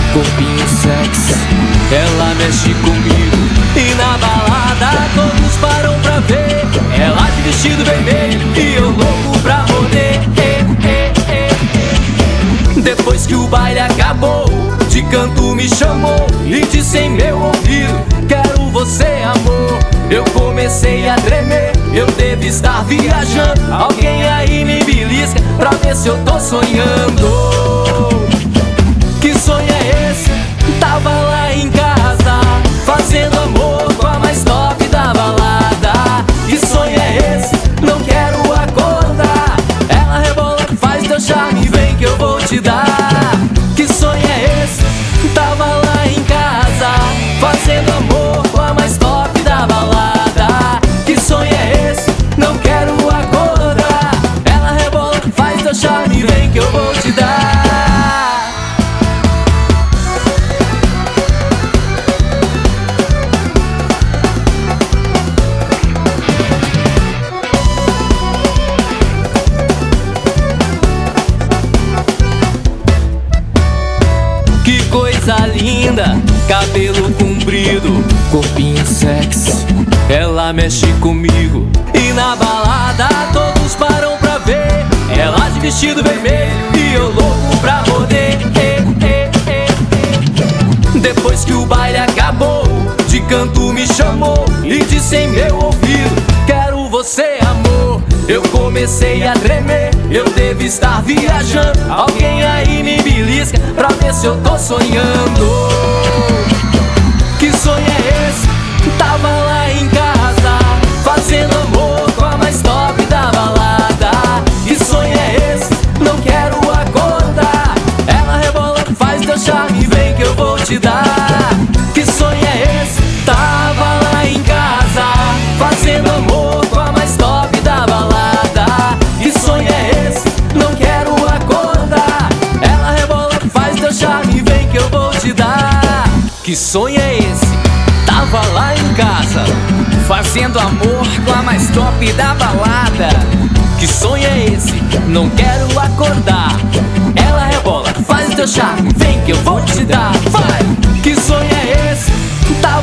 corpinho sexy, ela mexe comigo. E na balada todos param pra ver, ela de vestido vermelho e eu louco pra morder. Depois que o baile acabou, de canto me chamou e disse em meu ouvido: quero você, amor. Eu comecei a tremer, eu devo estar viajando. Alguém aí me belisca pra ver se eu tô sonhando. Que sonho é esse? Tava lá em casa, fazendo amor com a mais top da balada. Que sonho é esse? Não quero acordar. Ela rebola, faz teu charme, vem que eu vou te dar. Que sonho é esse? Tava lá em casa, fazendo amor com a mais top da balada. Que sonho é esse? Não quero acordar. Ela rebola, faz teu charme, vem que eu vou te dar. Que coisa linda, cabelo comprido, corpinho sexy, ela mexe comigo. E na balada todos param pra ver, ela de vestido vermelho e eu louco pra morder. Depois que o baile acabou, de canto me chamou e disse em meu ouvido: quero você, amor. Eu comecei a tremer, eu devo estar viajando. Alguém aí me belisca pra ver se eu tô sonhando. Que sonho é esse? Tava lá em casa, fazendo amor com a mais top da balada. Que sonho é esse? Não quero acordar. Ela rebola, faz teu charme, vem que eu vou te dar. Que sonho é esse? Tava lá em casa, fazendo amor com a mais top da balada. Que sonho é esse? Não quero acordar. Ela rebola, faz teu charme, vem que eu vou te dar. Que sonho é esse? Tava lá em casa, fazendo amor com a mais top da balada. Que sonho é esse? Não quero acordar. Ela rebola, faz teu charme, vem que eu vou te dar. Vai! Que sonho é esse? Tava